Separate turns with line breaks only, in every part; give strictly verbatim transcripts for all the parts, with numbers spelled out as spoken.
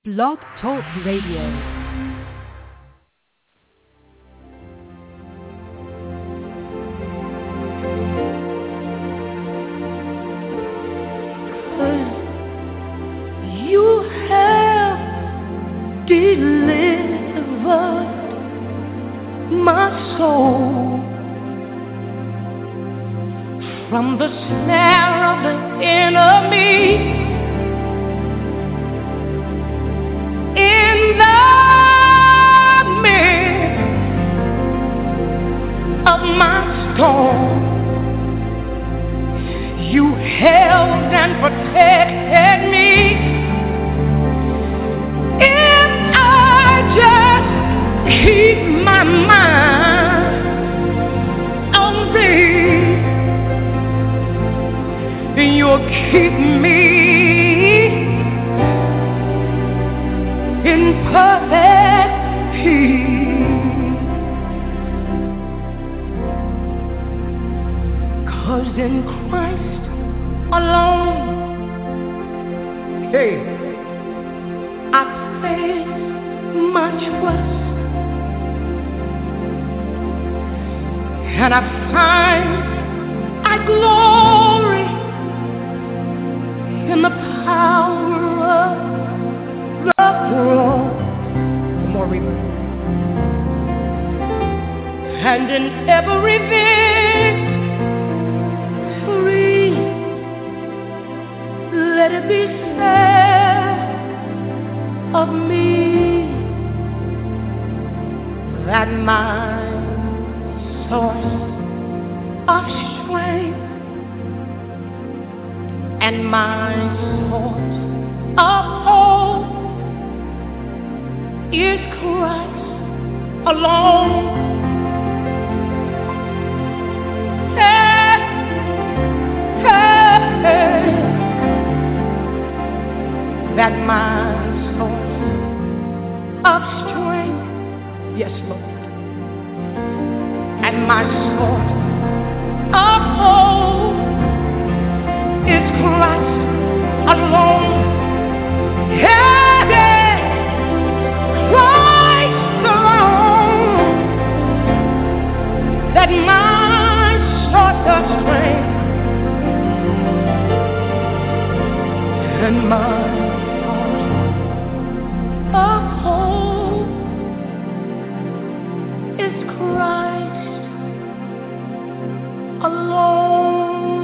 Blog Talk Radio.
From the snare of the enemy, in the midst of my storm, you held and protected me. If I just keep my mind on thee, you'll keep me in perfect peace. 'Cause in Christ alone, hey, I place my trust, and I find I glory in the power of the cross. More river. And in every victory, let it be said of me that my source of strength and my source of hope is Christ alone. Hey, hey, hey. That my source of strength, yes, Lord, and my source of hope is Christ alone. Yeah, yeah. Christ alone. That my source of strength and my source of hope is Christ alone.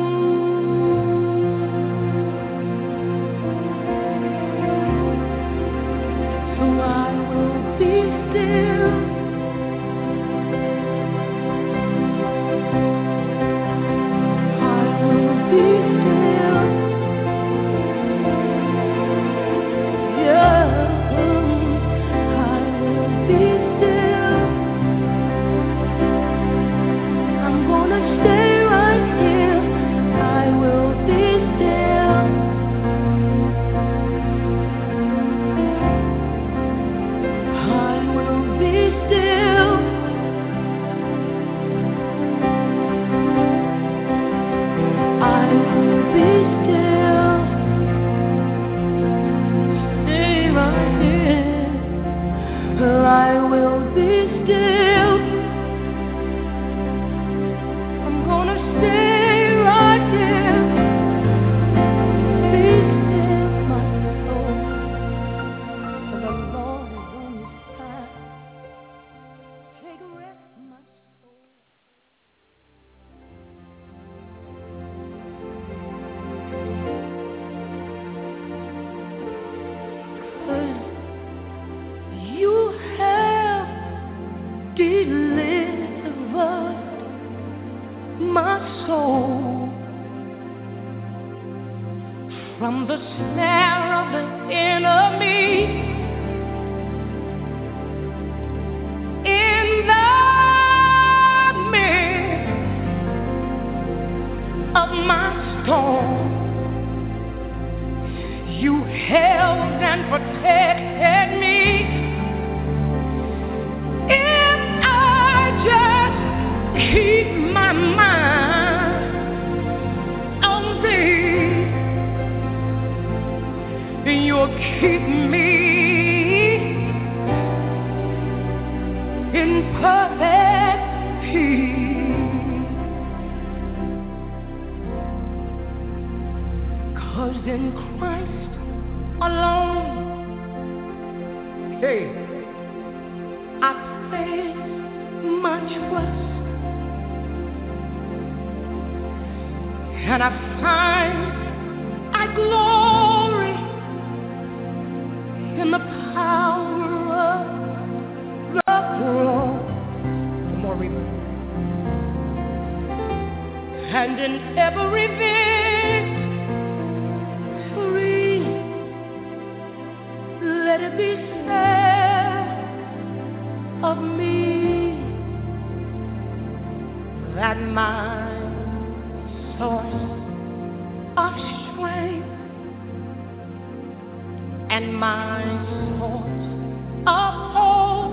From the snare of the enemy, in the midst of my storm, you held and protected me. If I just keep my mind on thee, you'll keep me Hey, I face much worse, and I find I glory in the power of the cross. One more river. And in every victory, let it be said of me that my source of strength and my source of hope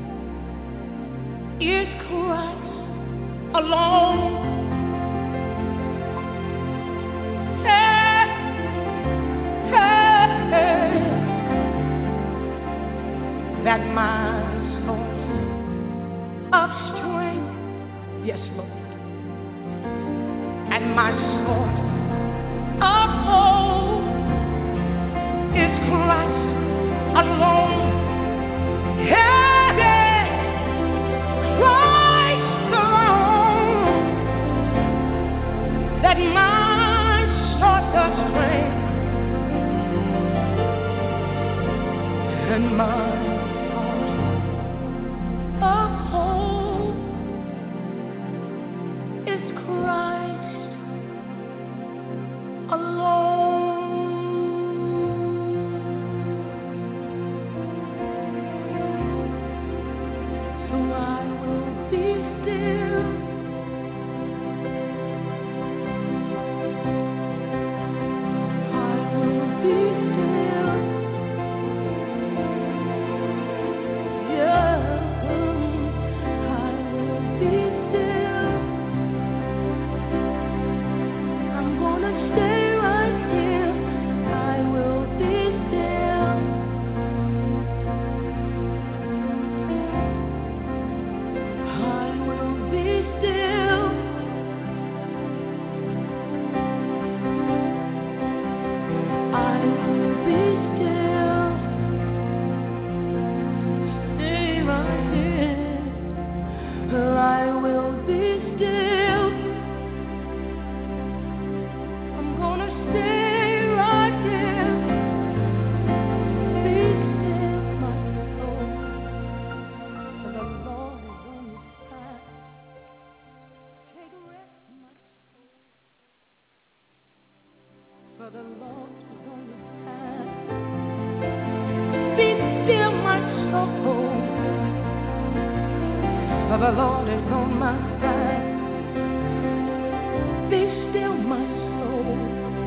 is Christ alone. Hey, hey, hey. That my source of strength, yes, Lord, and my source of hope is Christ alone. Yeah, yeah. Christ alone. That my source of strength and my source of hope is Christ alone. So I will be still. I will be still. Yeah, I will be still. I'm gonna stay right here. I will be still. I will be still. I will be still. Stay right here. I will be still. I'm gonna stay right here. Be still, my soul. For the Lord is on your side. Take rest, my soul. For the Lord is on your side. Be still, my soul. For the Lord is on my side. Be still, my soul.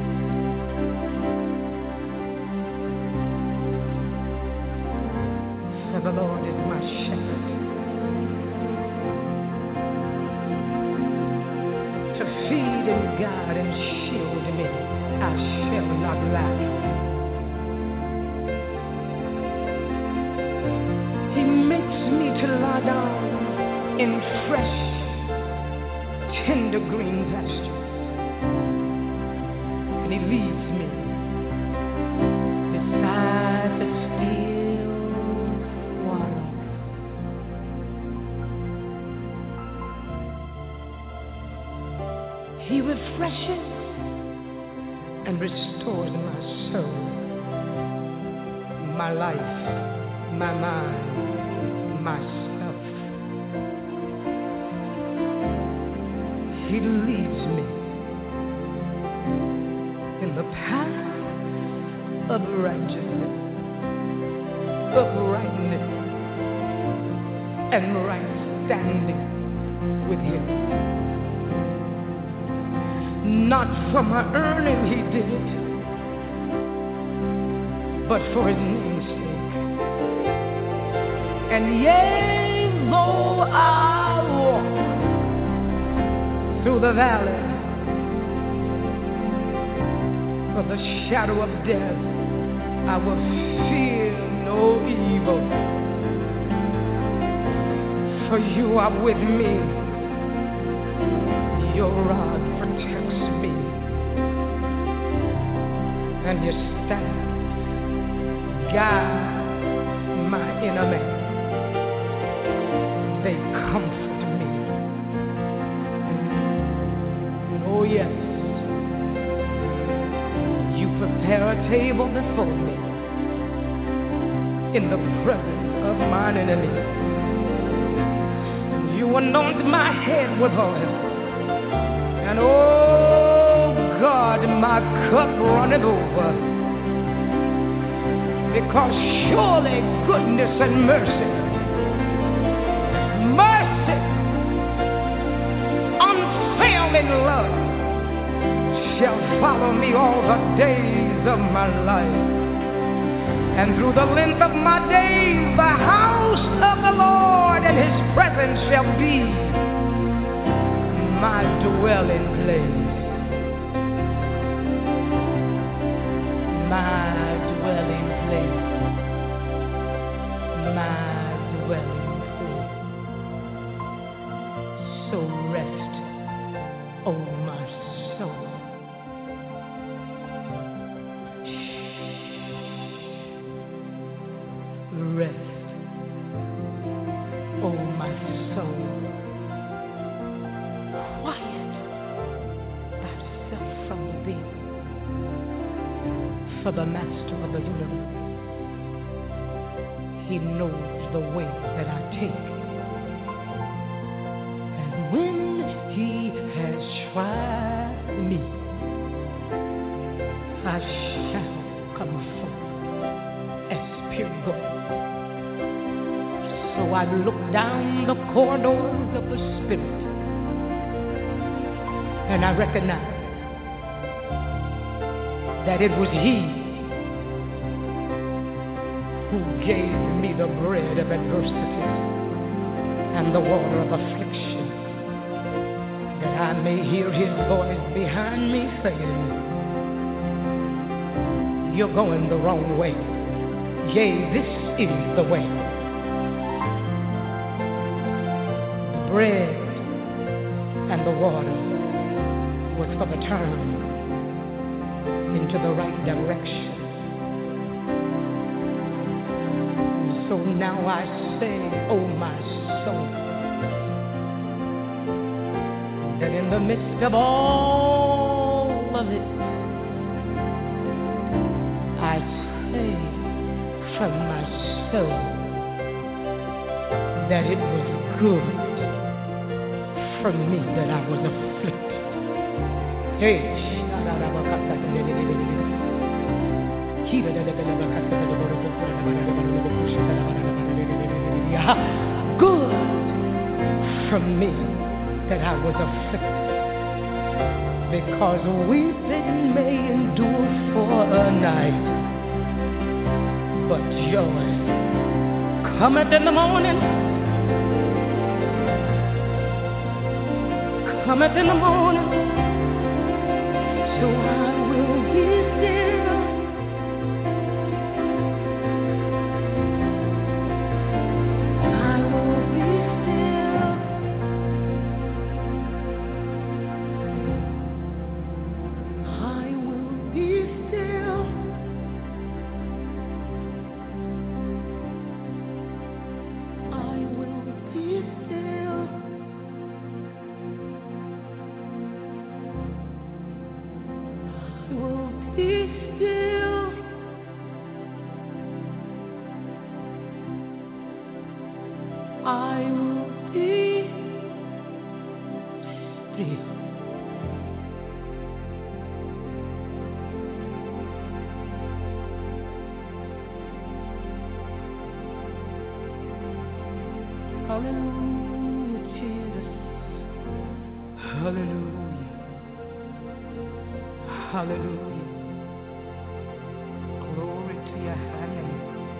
For the Lord is my shepherd. To feed and guard and shield me, I shall not lack. He makes me to lie down in fresh, tender green pastures, and He leads me beside the still water. He refreshes and restores my soul, my life, my mind, myself. He leads me in the path of righteousness, uprightness, and right standing with Him. Not for my earning He did it, but for His name's sake. And yea, though I walk through the valley of the shadow of death, I will fear no evil, for You are with me. Your rod protects me, and Your staff guides my
inner man. They comfort me. Oh yes, you prepare a table before me in the presence of mine enemies. You anoint my head with oil, and oh God, my cup runneth over. Because surely goodness and mercy, mercy, unfailing love shall follow me all the days of my life. And through the length of my days, the house of the Lord and his presence shall be my dwelling place. My dwelling place. My dwelling place. So rest, oh my soul. Rest, oh my soul. Quiet thyself from thee. For the master of the universe, he knows the way that I take. And when he has tried me, I shall come forth as pure gold. So I look down the corridors of the Spirit, and I recognize that it was he who gave me the bread of adversity and the water of affliction, that I may hear his voice behind me saying, you're going the wrong way. Yea, this is the way. The bread and the water was for the turn into the right direction. And so now I say, oh my soul, that in the midst of all of it, I say from my soul that it was good for me that I was afflicted. Hey, good from me that I was afflicted, because weeping may endure for a night, but joy cometh in the morning, cometh in the morning. So I will be still. I will be still. I will be still. I will be still. Will be still. I will be still. Hallelujah, Jesus. Hallelujah. Hallelujah. Glory to your high name.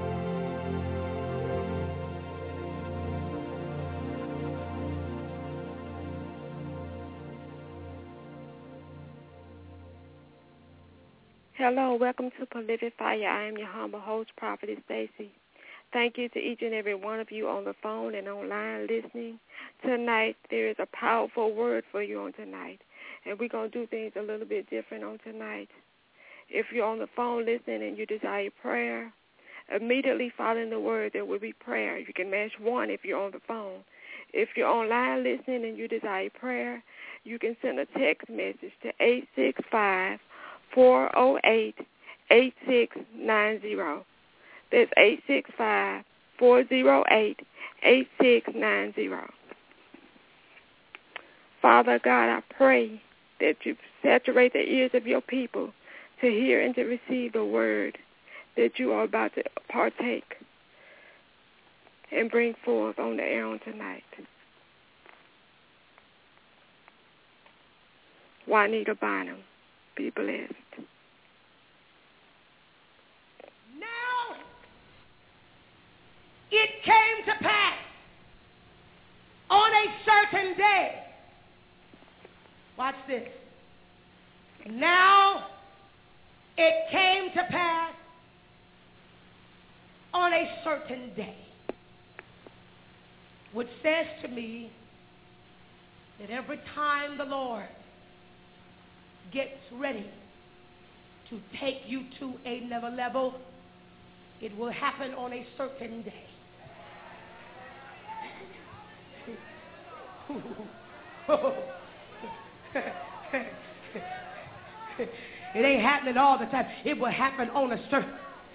Hello, welcome to Prolific Fire. I am your humble host, Prophetess Stacy. Thank you to each and every one of you on the phone and online listening. Tonight, there is a powerful word for you on tonight, and we're going to do things a little bit different on tonight. If you're on the phone listening and you desire prayer, Immediately following the word, there will be prayer. You can mash one if you're on the phone. If you're online listening and you desire prayer, you can send a text message to eight six five, four oh eight, eight six nine zero. That's eight six five, four oh eight, eight six nine zero. Father God, I pray that you saturate the ears of your people to hear and to receive the word that you are about to partake and bring forth on the air on tonight. Juanita Bynum, be blessed.
Now it came to pass on a certain day. Watch this. Now it came to pass on a certain day, which says to me that every time the Lord gets ready to take you to another level, it will happen on a certain day. It ain't happening all the time. It will happen on a certain.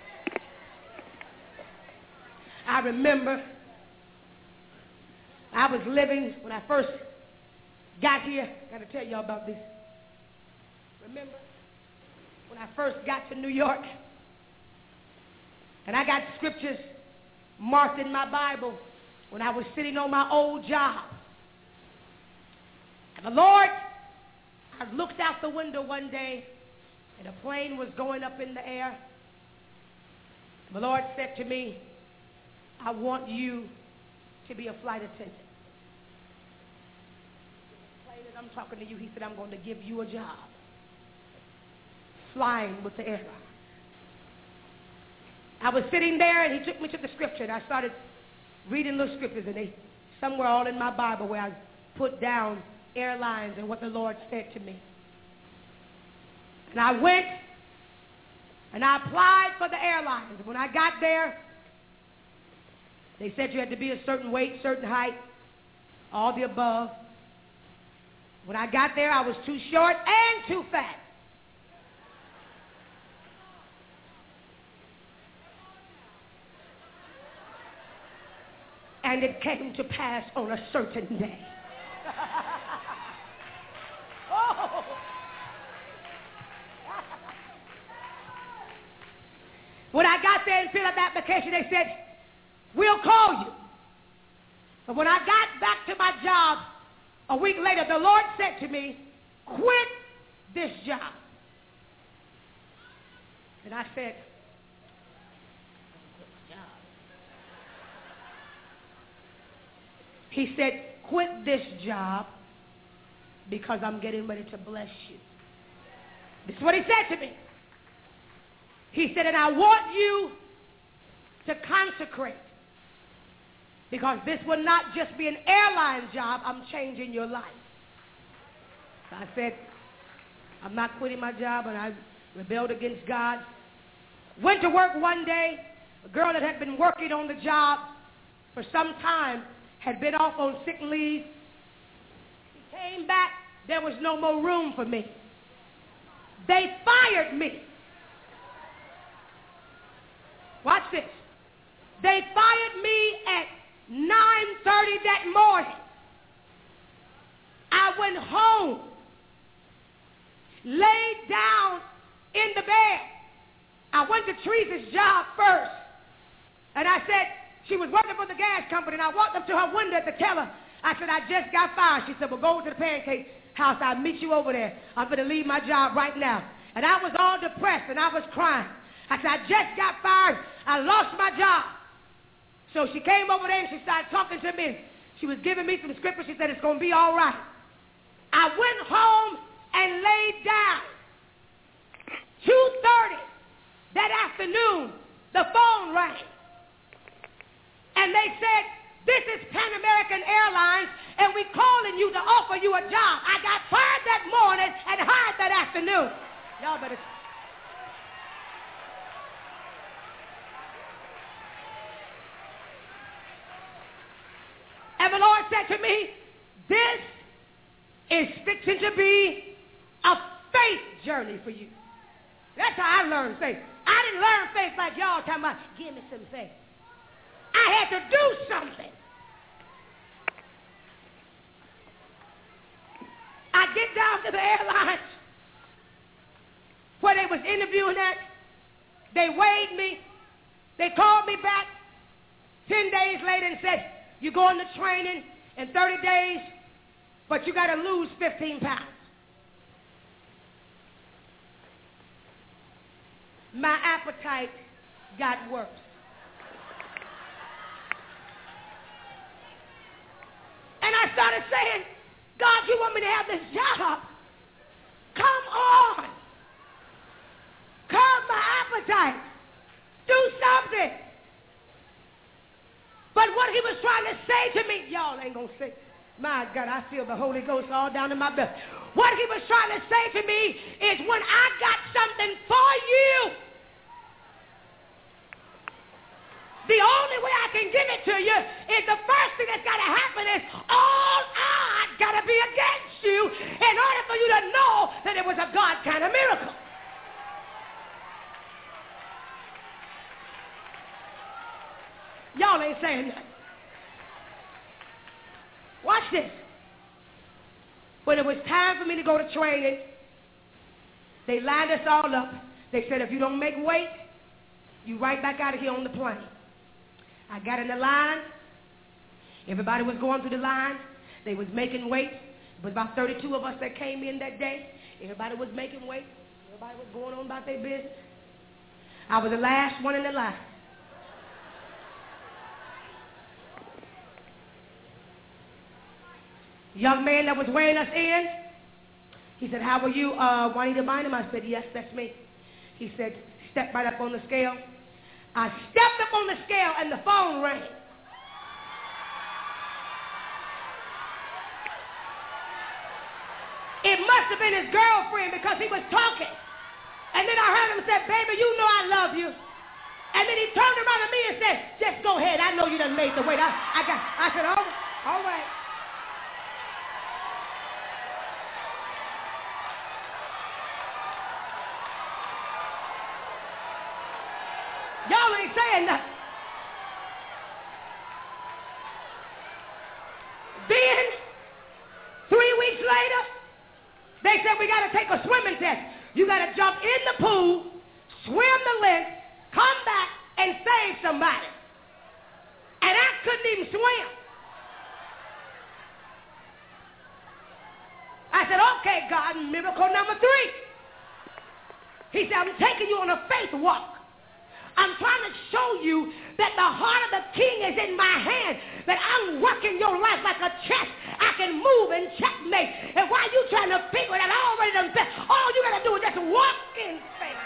I remember I was living when I first got here. I got to tell y'all about this. Remember when I first got to New York, and I got scriptures marked in my Bible when I was sitting on my old job. And the Lord, I looked out the window one day, and a plane was going up in the air. The Lord said to me, I want you to be a flight attendant. The plane that I'm talking to you, he said, I'm going to give you a job. Flying with the airline. I was sitting there, and he took me to the scripture, and I started reading those scriptures, and they somewhere all in my Bible where I put down airlines and what the Lord said to me. And I went, and I applied for the airlines. When I got there, they said you had to be a certain weight, certain height, all the above. When I got there, I was too short and too fat. And it came to pass on a certain day. Oh. When I got there and filled out the application, they said, we'll call you. But when I got back to my job a week later, the Lord said to me, quit this job. And I said, he said, quit this job because I'm getting ready to bless you. This is what he said to me. He said, and I want you to consecrate because this will not just be an airline job. I'm changing your life. So I said, I'm not quitting my job, and I rebelled against God. Went to work one day. A girl that had been working on the job for some time had been off on sick leave. She came back. There was no more room for me. They fired me. Watch this. They fired me at nine thirty that morning. I went home, laid down in the bed. I went to Teresa's job first, and I said, she was working for the gas company, and I walked up to her window to tell her, I said, I just got fired. She said, well, go to the pancake house. I'll meet you over there. I'm going to leave my job right now. And I was all depressed, and I was crying. I said, I just got fired. I lost my job. So she came over there, and she started talking to me. She was giving me some scripture. She said, it's going to be all right. I went home and laid down. two thirty that afternoon, the phone rang. And they said, this is Pan American Airlines, and we're calling you to offer you a job. I got fired that morning and hired that afternoon. Y'all better. And the Lord said to me, this is fixing to be a faith journey for you. That's how I learned faith. I didn't learn faith like y'all talking about, give me some faith. I had to do something. I get down to the airlines where they was interviewing at. They weighed me. They called me back ten days later and said, you're going to training in thirty days, but you got to lose fifteen pounds. My appetite got worse. And I started saying, God, you want me to have this job? Come on. Curb my appetite. Do something. But what he was trying to say to me, y'all ain't going to say, my God, I feel the Holy Ghost all down in my belly. What he was trying to say to me is when I got something for you, the only way I can give it to you is the first thing that's got to happen is all odds got to be against you in order for you to know that it was a God kind of miracle. Y'all ain't saying nothing. Watch this. When it was time for me to go to training, they lined us all up. They said, if you don't make weight, you right back out of here on the plane. I got in the line. Everybody was going through the line. They was making weight. It was about thirty-two of us that came in that day. Everybody was making weight. Everybody was going on about their business. I was the last one in the line. Young man that was weighing us in, he said, how are you, uh, Juanita Bynum? I said, yes, that's me. He said, step right up on the scale. I stepped up on the scale and the phone rang. It must have been his girlfriend because he was talking. And then I heard him say, baby, you know I love you. And then he turned around to me and said, just go ahead. I know you done made the weight. I, I, got, I said, all right, all right. Y'all ain't saying nothing. Then, three weeks later, they said we got to take a swimming test. You got to jump in the pool, swim the length, come back, and save somebody. And I couldn't even swim. I said, okay, God, miracle number three. He said, I'm taking you on a faith walk. I'm trying to show you that the heart of the king is in my hand, that I'm working your life like a chess. I can move and checkmate. And while you trying to figure it out, I already done bet. All you got to do is just walk in faith.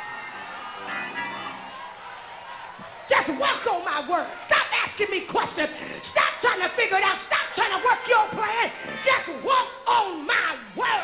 Just walk on my word. Stop asking me questions. Stop trying to figure it out. Stop trying to work your plan. Just walk on my word.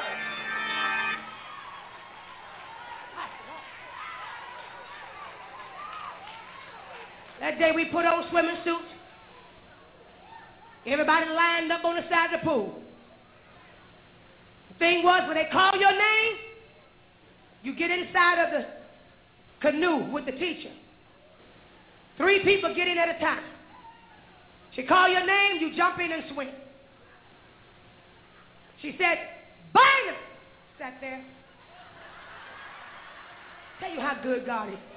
That day we put on swimming suits. Everybody lined up on the side of the pool. The thing was, when they call your name, you get inside of the canoe with the teacher. Three people get in at a time. She called your name, you jump in and swim. She said, Bynum, sat there. Tell you how good God is.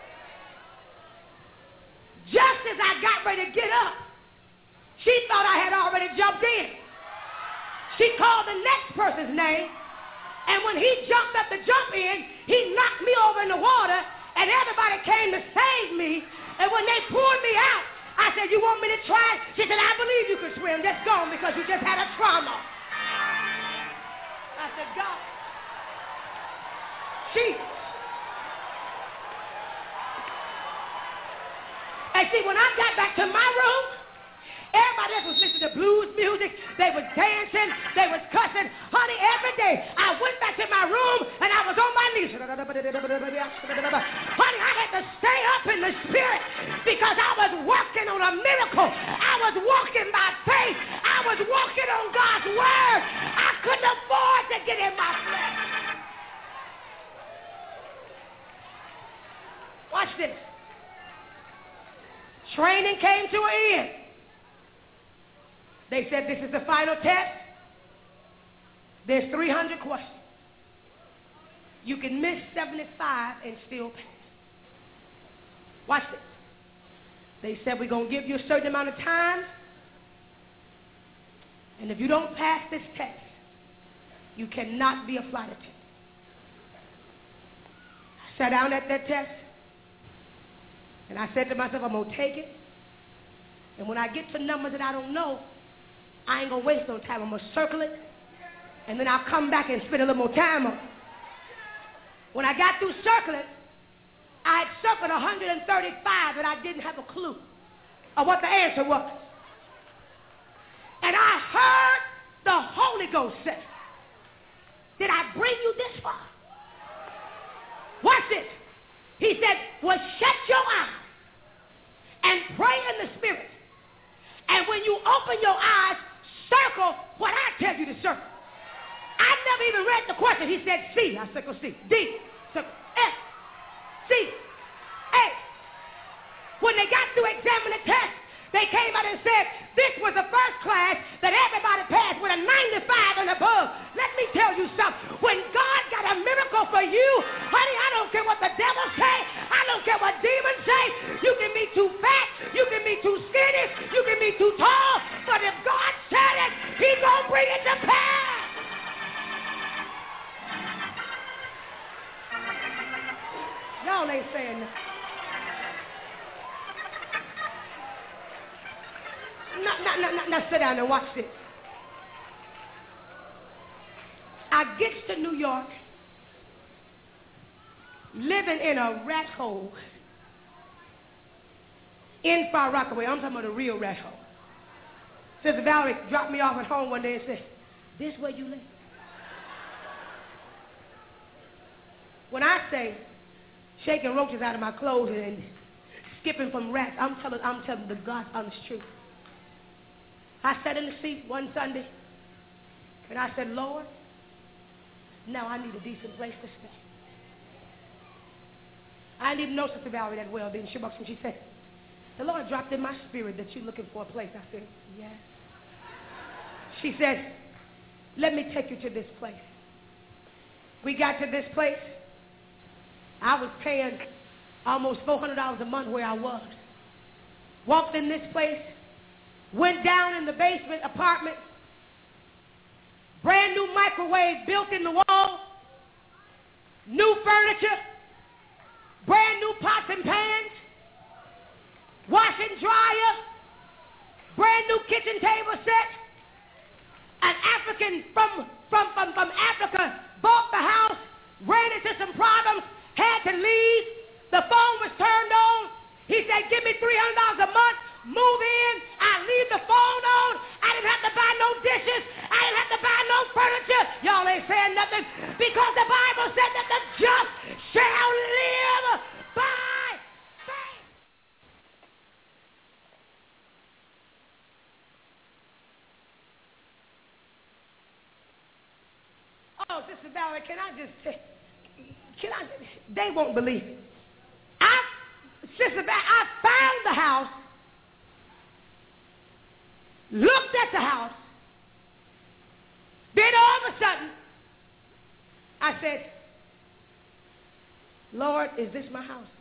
Just as I got ready to get up, she thought I had already jumped in. She called the next person's name, and when he jumped up to jump in, he knocked me over in the water, and everybody came to save me. And when they pulled me out, I said, you want me to try? She said, I believe you can swim. Just go because you just had a trauma. I said, God. Jesus. And see, when I got back to my room, everybody else was listening to blues music. They was dancing. They was cussing. Honey, every day I went back to my room and I was on my knees. Honey, I had to stay up in the spirit because I was working on a miracle. I was walking by faith Training came to an end. They said, this is the final test. There's three hundred questions. You can miss seventy-five and still pass. Watch this. They said, we're going to give you a certain amount of time. And if you don't pass this test, you cannot be a flight attendant. I sat down at that test. And I said to myself, I'm going to take it. And when I get to numbers that I don't know, I ain't going to waste no time. I'm going to circle it. And then I'll come back and spend a little more time on it. When I got through circling, I had circled one hundred thirty-five and I didn't have a clue of what the answer was. And I heard the Holy Ghost say, did I bring you this far? Watch this. He said, well, shut your eyes and pray in the Spirit. And when you open your eyes, circle what I tell you to circle. I never even read the question. He said C. I circle C. D. Circle F. C. A. When they got through examining the test, they came out and said, this was the first class that everybody passed with a ninety-five and above. Let me tell you something. When God got a miracle for you, honey, I don't care what the devil say. I don't care what demons say. You can be too fat. You can be too skinny. You can be too tall. But if God said it, he's going to bring it to pass. Y'all ain't saying that. Now, now, now, now sit down and watch this. I gets to New York, living in a rat hole in Far Rockaway. I'm talking about a real rat hole. Sister Valerie dropped me off at home one day and said, this where you live? When I say shaking roaches out of my clothes and skipping from rats, I'm telling, I'm telling the God's honest truth. I sat in the seat one Sunday, and I said, Lord, now I need a decent place to stay. I didn't even know Sister Valerie that well. Then she walked and she said, the Lord dropped in my spirit that you're looking for a place. I said, yes. She said, let me take you to this place. We got to this place. I was paying almost four hundred dollars a month where I was. Walked in this place. Went down in the basement apartment. Brand new microwave built in the wall. New furniture. Brand new pots and pans. Washing dryer. Brand new kitchen table set. An African from, from, from, from Africa bought the house. Ran into some problems. Had to leave. The phone was turned on. He said, give me three hundred dollars a month. Move in, I leave the phone on, I didn't have to buy no dishes, I didn't have to buy no furniture. Y'all ain't saying nothing because the Bible said that the just shall live by faith. Oh, Sister Valerie, can I just say, can I, they won't believe it. I, Sister Valerie, I found the house. Looked at the house. Then all of a sudden, I said, Lord, is this my house?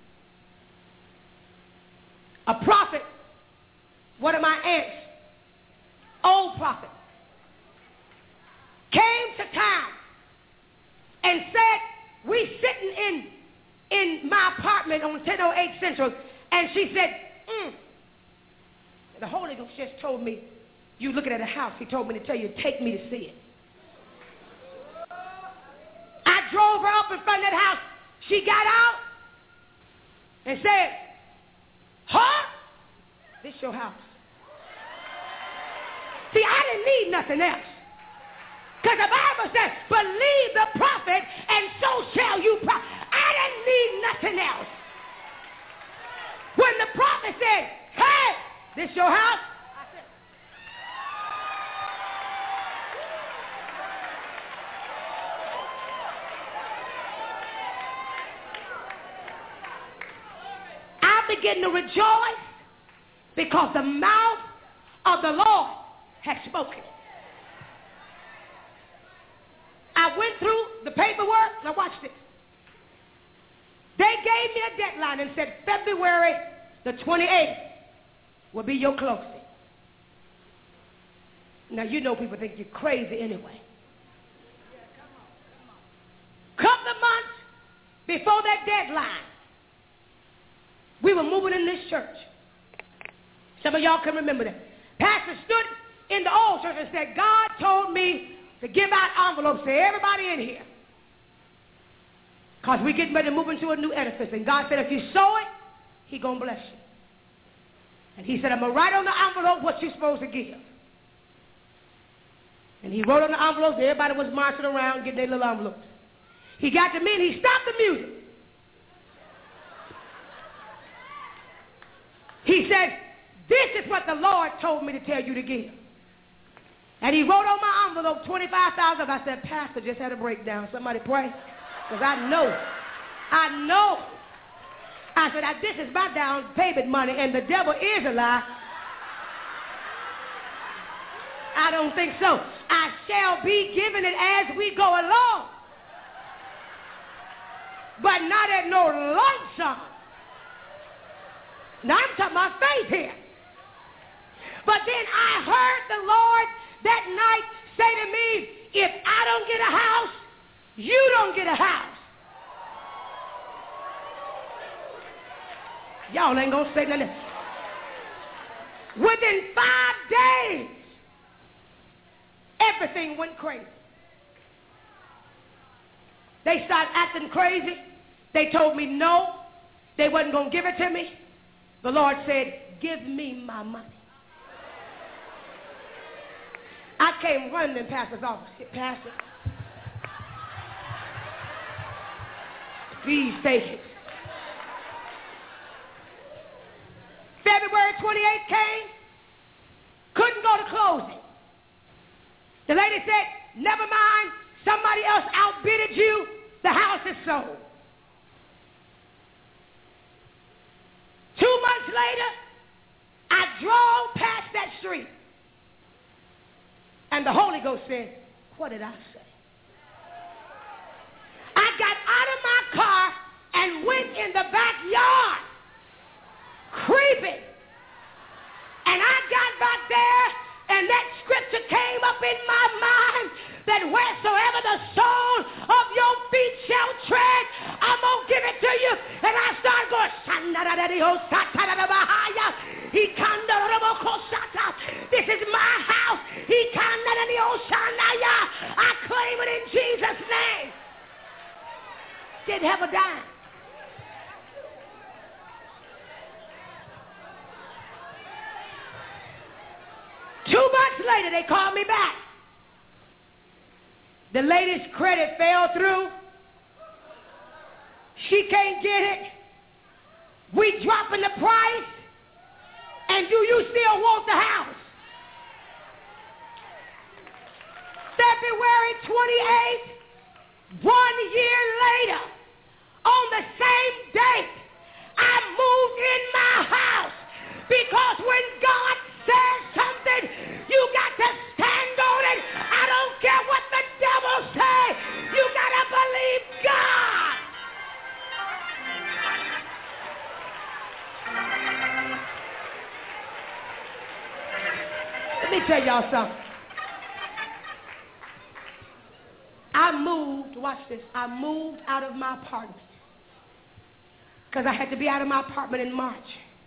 A prophet, one of my aunts, old prophet, came to town and said, we sitting in, in my apartment on ten oh eight Central, and she said, mm. The Holy Ghost just told me, you looking at a house. He told me to tell you, take me to see it. I drove her up in front of that house. She got out and said, huh? This your house. See, I didn't need nothing else. Because the Bible says, believe the prophet and so shall you prosper. I didn't need nothing else. When the prophet said, hey, this your house? I said, I begin to rejoice. because the mouth of the Lord has spoken. I went through the paperwork. Now watch this. They gave me a deadline and said February the twenty-eighth will be your closing. Now, you know people think you're crazy anyway. Couple of months before that deadline, we were moving in this church. Some of y'all can remember that. Pastor stood in the old church and said, God told me to give out envelopes to everybody in here, because we're getting ready to move into a new edifice. And God said, if you sow it, He going to bless you. And He said, I'm going to write on the envelope what you're supposed to give. And He wrote on the envelopes. Everybody was marching around getting their little envelopes. He got to me and He stopped the music. He said, this is what the Lord told me to tell you to give. And He wrote on my envelope twenty-five thousand dollars. I said, Pastor just had a breakdown. Somebody pray. Because I know, I know. I said, this is my down payment money, and the devil is a lie. I don't think so. I shall be giving it as we go along, but not at no lump sum. Now I'm talking about faith here. But then I heard the Lord that night say to me, if I don't get a house, you don't get a house. Y'all ain't gonna say nothing. Within five days, everything went crazy. They started acting crazy. They told me no, they wasn't gonna give it to me. The Lord said, give me my money. I came running in Pastor's office. Pastor, please take it. February twenty-eighth came, couldn't go to closing. The lady said, never mind, somebody else outbidded you, the house is sold. Two months later, I drove past that street, and the Holy Ghost said, what did I say? I got out of my car and went in the backyard, creeping. And I got back there, and that scripture came up in my mind that wheresoever the sole of your feet shall tread, I'm going to give it to you. And I started going, this is my house. I claim it in Jesus' name. Didn't have a dime. Two months later, they called me back. The lady's credit fell through. She can't get it. We dropping the price, and do you still want the house? February twenty-eighth, one year later, on the same date, I moved in my house, because when God says something, you got to stand on it. I don't care what the devil says. You got to believe God. Let me tell y'all something. I moved, watch this, I moved out of my apartment because I had to be out of my apartment in March.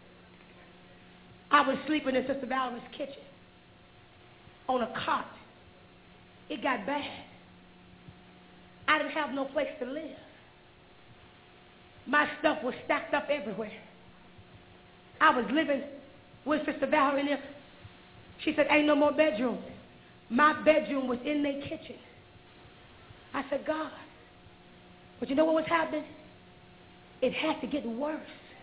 I was sleeping in Sister Valerie's kitchen on a cot. It got bad. I didn't have no place to live. My stuff was stacked up everywhere. I was living with Sister Valerie in there. She said, ain't no more bedroom. My bedroom was in their kitchen. I said, God, but you know what was happening? It had to get worse,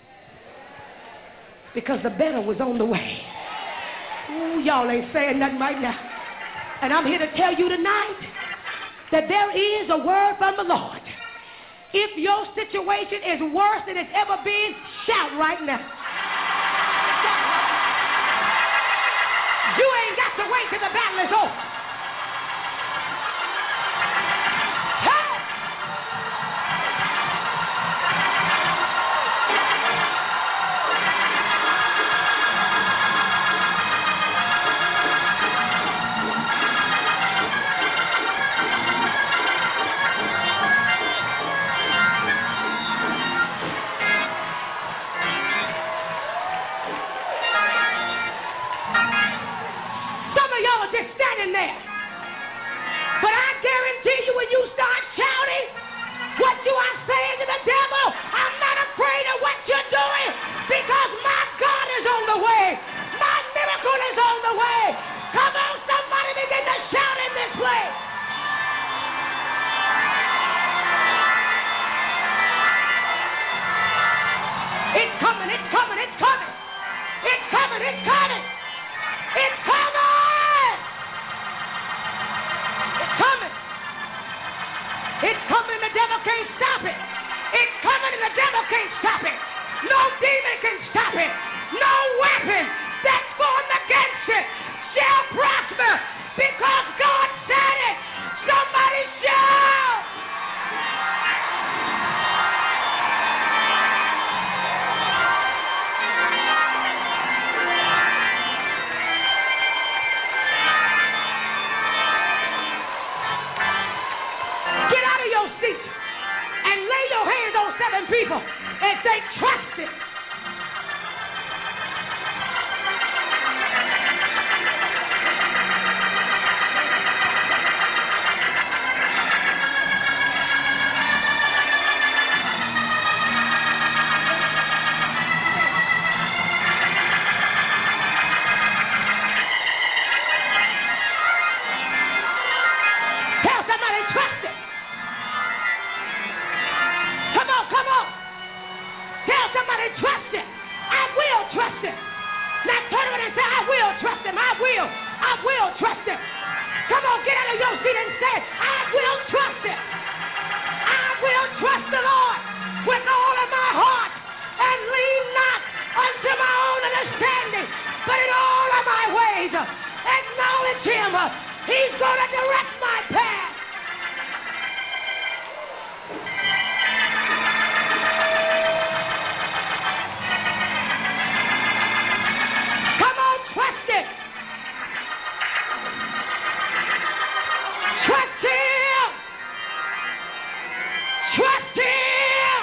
because the better was on the way. Ooh, y'all ain't saying nothing right now. And I'm here to tell you tonight that there is a word from the Lord. If your situation is worse than it's ever been, shout right now. Shout right now. in there. But I guarantee you when you start shouting, what you are saying to the devil, I'm not afraid of what you're doing because my God is on the way. My miracle is on the way. Come on, somebody begin to shout in this place. It's coming, it's coming, it's coming. It's coming, it's coming. It's coming. It's coming. It's coming, the devil can't stop it. It's coming and the devil can't stop it. No demon can stop it. No weapon that's formed against it shall prosper because God said it. Somebody shout. Get out of your seat and lay your hands on seven people and say, trust it. Tell somebody, trust it. Come on, come on. Tell somebody, trust it. I will trust it. Now turn around and say, I will trust him. I will. I will trust it. Come on, get out of your seat and say, I will trust it. I will trust the Lord with all of my heart and lean not unto my own understanding, but in all of my ways acknowledge him. He's going to direct my path. Come on, trust it. Trust him. Trust him.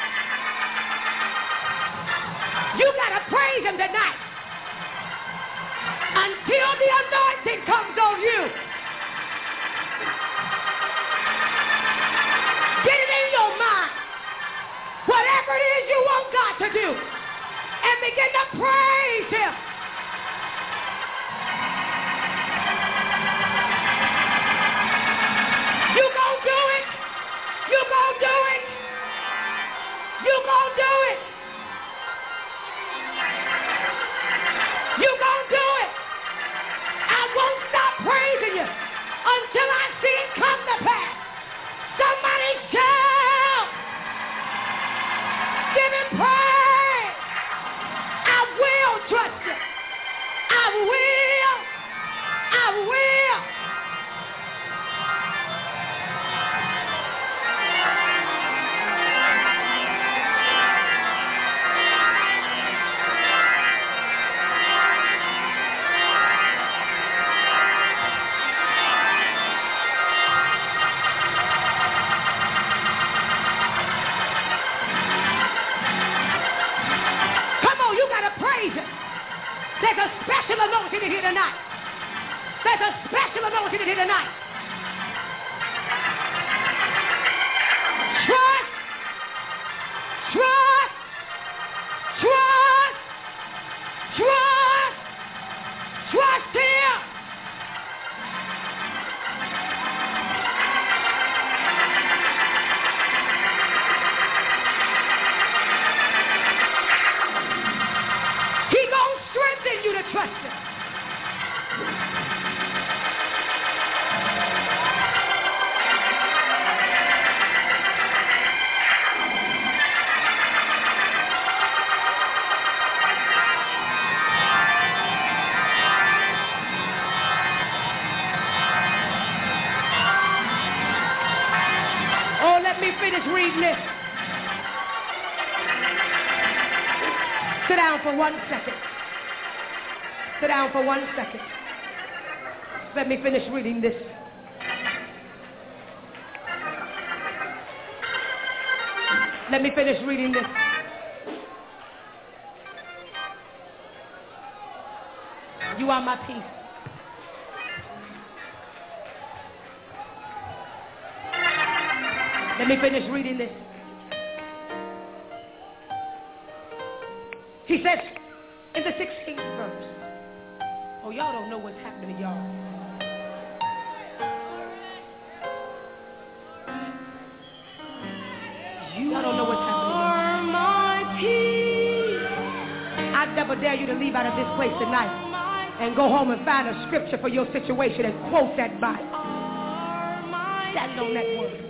You got to praise him tonight until the anointing comes on you. Get it in your mind. Whatever it is you want God to do, and begin to praise him. You gonna do it. You gonna do it. You gonna do it. You gonna do it. I won't stop praising you until I see it come to pass. Somebody shout. Give him praise. I will trust him. I will. I will. There's a special anointing in here tonight. There's a special anointing in here tonight. Trust, trust, trust, trust, trust him. You to trust him. Oh, let me finish reading this. Sit down for one second. Sit down for one second. Let me finish reading this. Let me finish reading this. You are my peace. Let me finish reading this. He says in the sixteenth verse, oh, y'all don't know what's happening to y'all. Y'all don't know what's happening to y'all. My peace. I never dare you to leave out of this place tonight and go home and find a scripture for your situation and quote that Bible. Stand on that word.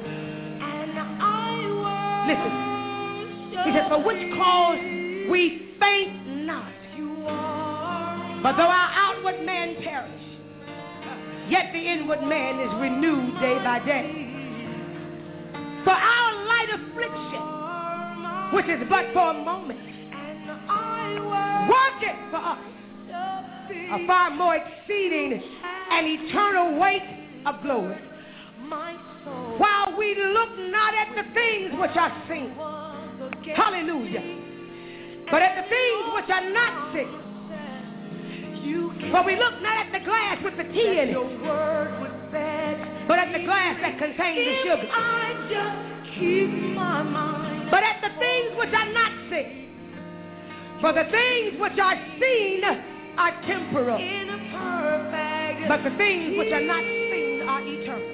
Listen. He says, for which cause we faint not. But though our outward man perish, yet the inward man is renewed day by day. For our light affliction, which is but for a moment, worketh for us a far more exceeding and eternal weight of glory. While we look not at the things which are seen, hallelujah, but at the things which are not seen. For we look not at the glass with the tea in it, but at the glass that contains the sugar. But at the things which are not seen. For the things which are seen are temporal, but the things which are not seen are eternal.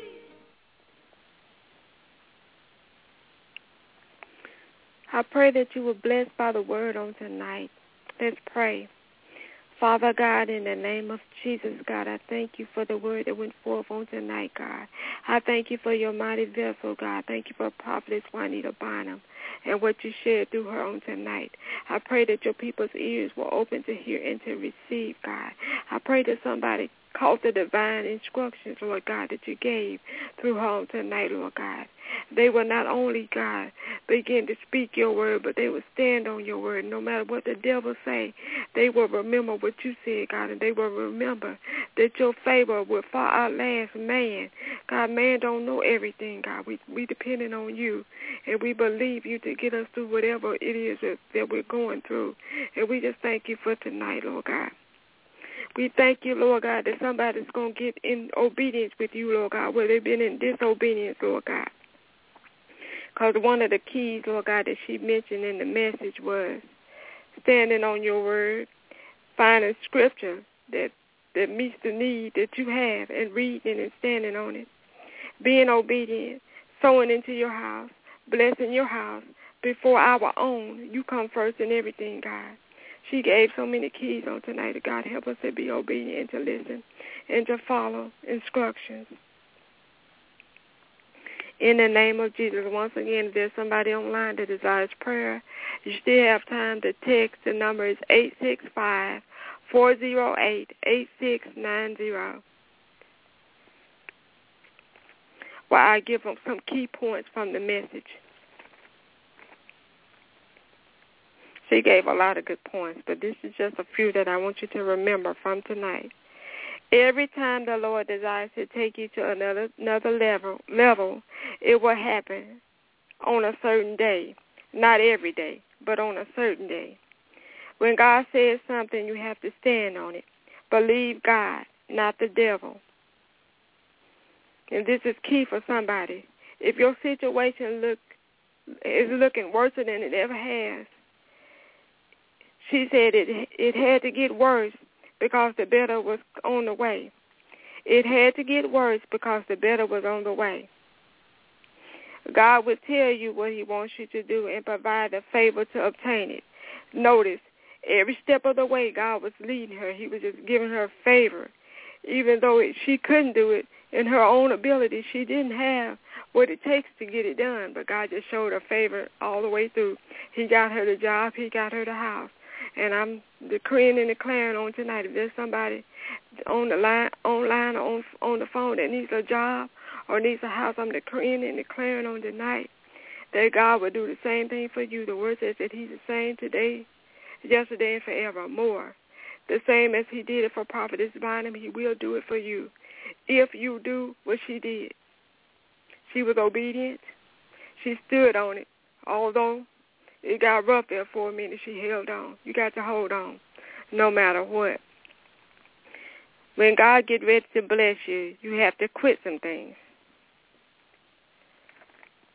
I pray that you were blessed by the word on tonight. Let's pray. Father God, in the name of Jesus, God, I thank you for the word that went forth on tonight, God. I thank you for your mighty vessel, God. Thank you for Prophetess Juanita Bynum and what you shared through her on tonight. I pray that your people's ears were open to hear and to receive, God. I pray that somebody caught the divine instructions, Lord God, that you gave through her on tonight, Lord God. They will not only, God, begin to speak your word, but they will stand on your word. No matter what the devil say, they will remember what you said, God, and they will remember that your favor will far outlast man. God, man don't know everything, God. We we depending on you, and we believe you to get us through whatever it is that, that we're going through. And we just thank you for tonight, Lord God. We thank you, Lord God, that somebody's going to get in obedience with you, Lord God, where they've been in disobedience, Lord God. Because one of the keys, Lord God, that she mentioned in the message was standing on your word, finding scripture that, that meets the need that you have, and reading and standing on it. Being obedient, sowing into your house, blessing your house before our own. You come first in everything, God. She gave so many keys on tonight. God, help us to be obedient and to listen and to follow instructions. In the name of Jesus, once again, if there's somebody online that desires prayer, you still have time to text. The number is eight six five, four zero eight, eight six nine zero. While I give them some key points from the message. She gave a lot of good points, but this is just a few that I want you to remember from tonight. Every time the Lord desires to take you to another another level, level, it will happen on a certain day. Not every day, but on a certain day. When God says something, you have to stand on it. Believe God, not the devil. And this is key for somebody. If your situation look is looking worse than it ever has, she said it it had to get worse because the better was on the way. It had to get worse because the better was on the way. God will tell you what he wants you to do and provide the favor to obtain it. Notice, every step of the way God was leading her. He was just giving her favor. Even though it, she couldn't do it in her own ability, she didn't have what it takes to get it done. But God just showed her favor all the way through. He got her the job. He got her the house. And I'm decreeing and declaring on tonight, if there's somebody on the line, online or on, on the phone that needs a job or needs a house, I'm decreeing and declaring on tonight that God will do the same thing for you. The word says that he's the same today, yesterday, and forevermore. The same as he did it for Prophetess Bynum, he will do it for you. If you do what she did. She was obedient. She stood on it, although it got rough there for a minute. She held on. You got to hold on, no matter what. When God get ready to bless you, you have to quit some things.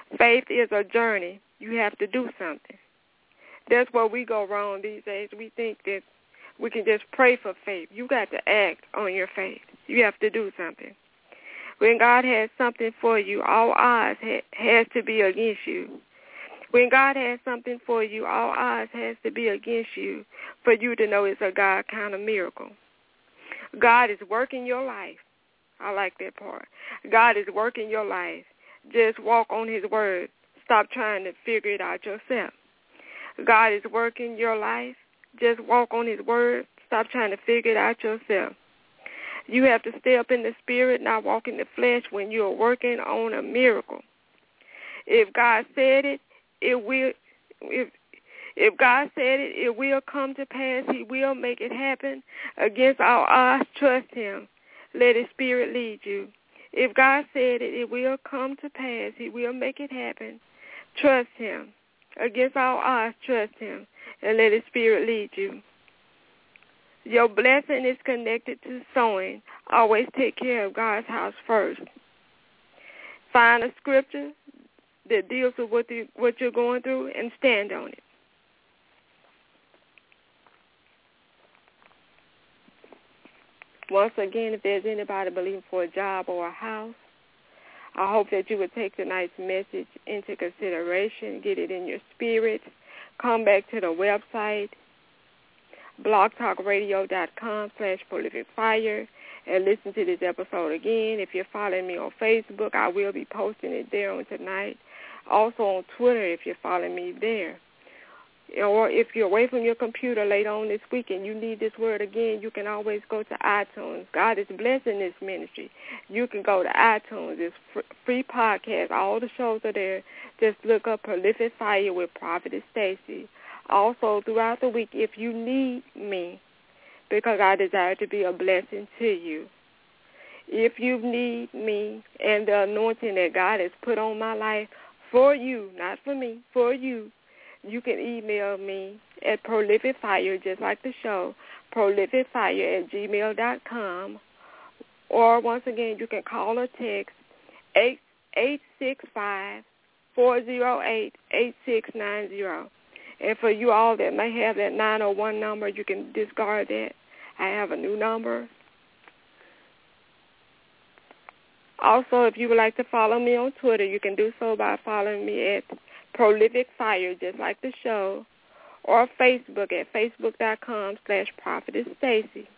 Faith is a journey. You have to do something. That's where we go wrong these days. We think that we can just pray for faith. You got to act on your faith. You have to do something. When God has something for you, all odds ha- has to be against you. When God has something for you, all odds has to be against you for you to know it's a God kind of miracle. God is working your life. I like that part. God is working your life. Just walk on his word. Stop trying to figure it out yourself. God is working your life. Just walk on his word. Stop trying to figure it out yourself. You have to stay up in the spirit, not walk in the flesh when you're working on a miracle. If God said it, it will. If if God said it, it will come to pass. He will make it happen. Against all odds, trust him. Let his spirit lead you. If God said it, it will come to pass. He will make it happen. Trust him. Against all odds, trust him, and let his spirit lead you. Your blessing is connected to sowing. Always take care of God's house first. Find a scripture that deals with what, you, what you're going through and stand on it. Once again, if there's anybody believing for a job or a house, I hope that you would take tonight's message into consideration, get it in your spirit, come back to the website, blogtalkradio.com slash prolific fire, and listen to this episode again. If you're following me on Facebook, I will be posting it there on tonight. Also on Twitter, if you're following me there. Or if you're away from your computer later on this week and you need this word again, you can always go to iTunes. God is blessing this ministry. You can go to iTunes. It's free podcast. All the shows are there. Just look up Prolific Fire with Prophetess Stacy. Also, throughout the week, if you need me, because I desire to be a blessing to you, if you need me and the anointing that God has put on my life for you, not for me, for you, you can email me at prolificfire, just like the show, prolificfire at gmail dot com. Or, once again, you can call or text eight eight six five, four oh eight, eight six nine zero. And for you all that may have that nine oh one number, you can discard that. I have a new number. Also, if you would like to follow me on Twitter, you can do so by following me at Prolific Fire, just like the show, or Facebook at facebook.com slash Prophetess Stacy.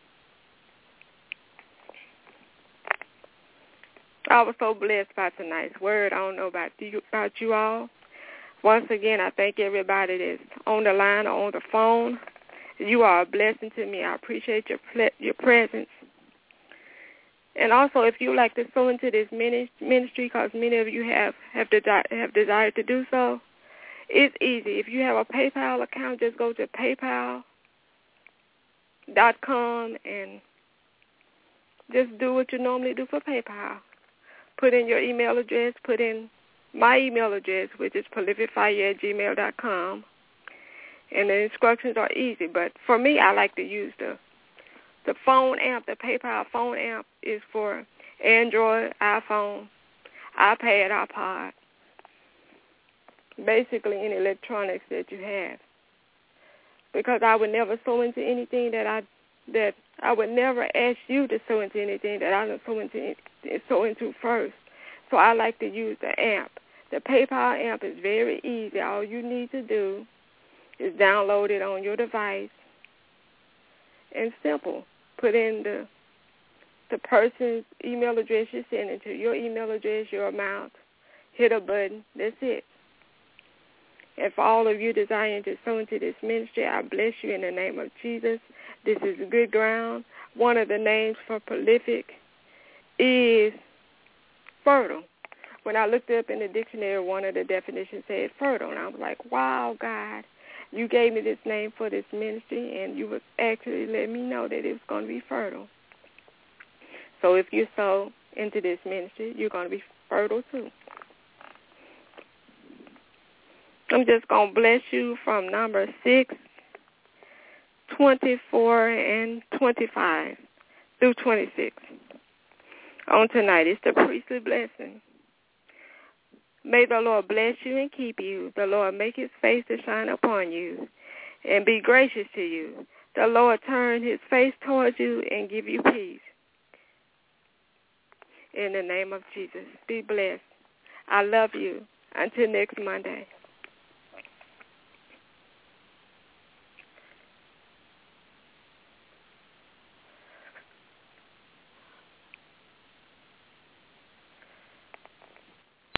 I was so blessed by tonight's word. I don't know about you, about you all. Once again, I thank everybody that's on the line or on the phone. You are a blessing to me. I appreciate your your presence. And also, if you would like to sow into this ministry, because many of you have have, desi- have desired to do so, it's easy. If you have a PayPal account, just go to paypal dot com and just do what you normally do for PayPal. Put in your email address, put in my email address, which is prolificfire at gmail dot com. And the instructions are easy. But for me, I like to use the The phone app, the PayPal phone app, is for Android, iPhone, iPad, iPod, basically any electronics that you have. Because I would never sow into anything that I that I would never ask you to sow into anything that I don't sow into sow into first. So I like to use the app. The PayPal app is very easy. All you need to do is download it on your device. And simple. Put in the the person's email address you're sending to, your email address, your amount. Hit a button. That's it. And for all of you desiring to sow into this ministry, I bless you in the name of Jesus. This is good ground. One of the names for prolific is fertile. When I looked up in the dictionary, one of the definitions said fertile. And I was like, wow, God. You gave me this name for this ministry, and you would actually let me know that it was going to be fertile. So if you sow into this ministry, you're going to be fertile too. I'm just going to bless you from number six, twenty-four, and twenty-five through twenty-six. On tonight, it's the priestly blessing. May the Lord bless you and keep you. The Lord make his face to shine upon you and be gracious to you. The Lord turn his face towards you and give you peace. In the name of Jesus, be blessed. I love you. Until next Monday.